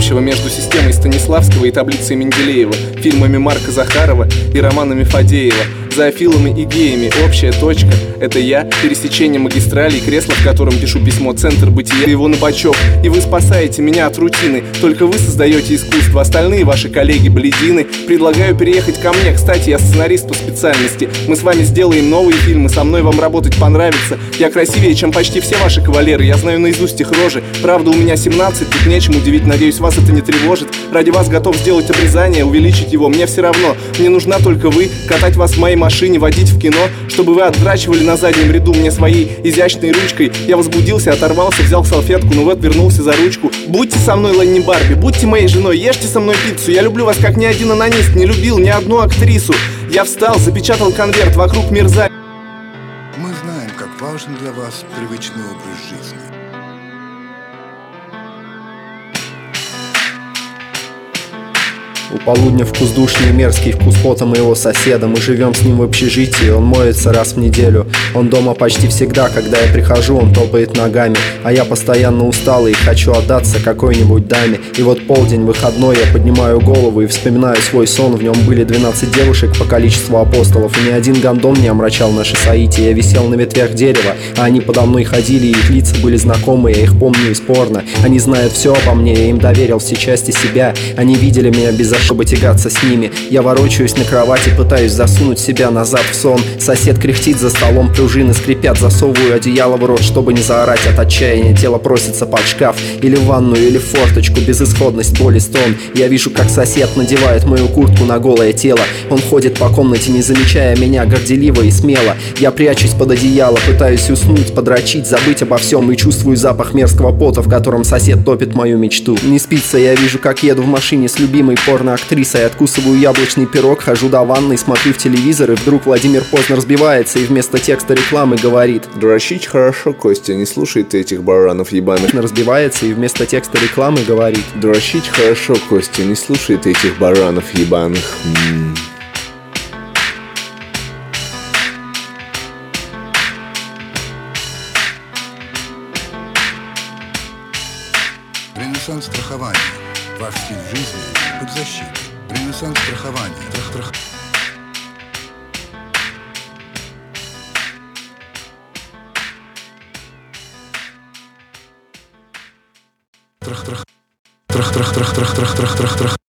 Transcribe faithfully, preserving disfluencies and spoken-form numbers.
общего между системой Станиславского и таблицей Менделеева, фильмами Марка Захарова и романами Фадеева? Зоофилами и геями общая точка — это я, пересечение магистралей, кресло, в котором пишу письмо, центр бытия, его на бочок. И вы спасаете меня от рутины, только вы создаете искусство, остальные ваши коллеги бледины. Предлагаю переехать ко мне, кстати, я сценарист по специальности. Мы с вами сделаем новые фильмы, со мной вам работать понравится. Я красивее, чем почти все ваши кавалеры, я знаю наизусть их рожи. Правда, у меня семнадцать, тут нечем удивить, надеюсь, вас это не тревожит. Ради вас готов сделать обрезание, увеличить его, мне все равно. Мне нужна только вы, катать вас в моей машине, водить в кино, чтобы вы отдрачивали на заднем ряду мне своей изящной ручкой. Я возбудился, оторвался, взял салфетку, ну вот вернулся за ручку. Будьте со мной Ленни Барби, будьте моей женой, ешьте со мной пиццу. Я люблю вас, как ни один анонист не любил ни одну актрису. Я встал, запечатал конверт, вокруг мерза. Мы знаем, как важен для вас привычный образ жизни. У полудня вкус душный, мерзкий вкус пота моего соседа. Мы живем с ним в общежитии, он моется раз в неделю. Он дома почти всегда, когда я прихожу, он топает ногами. А я постоянно устал и хочу отдаться какой-нибудь даме. И вот полдень, выходной, я поднимаю голову и вспоминаю свой сон. В нем были двенадцать девушек по количеству апостолов, и ни один гондон не омрачал наши соития. Я висел на ветвях дерева, а они подо мной ходили, и их лица были знакомые, я их помню из порно. Они знают все обо мне, я им доверил все части себя. Они видели меня без чтобы тягаться с ними. Я ворочаюсь на кровати, пытаюсь засунуть себя назад в сон. Сосед кряхтит за столом, пружины скрипят. Засовываю одеяло в рот, чтобы не заорать от отчаяния. Тело просится под шкаф, или в ванную, или в форточку. Безысходность, боль и стон. Я вижу, как сосед надевает мою куртку на голое тело. Он ходит по комнате, не замечая меня, горделиво и смело. Я прячусь под одеяло, пытаюсь уснуть, подрочить, забыть обо всем. И чувствую запах мерзкого пота, в котором сосед топит мою мечту. Не спится, я вижу, как еду в машине с любимой порно актрисой, откусываю яблочный пирог, хожу до ванной, смотрю в телевизор, и вдруг Владимир поздно разбивается и вместо текста рекламы говорит: дрочить хорошо, Костя, не слушай ты этих баранов ебаных. Разбивается и вместо текста рекламы говорит: дрочить хорошо, Костя, не слушай ты этих баранов ебаных. М-м. Ренессанс страхования. Ваш стиль жизни под защитой. Ренессанс страхования. Трах-трах. Трах-трах. Трах-трах-трах-трах-трах-трах-трах.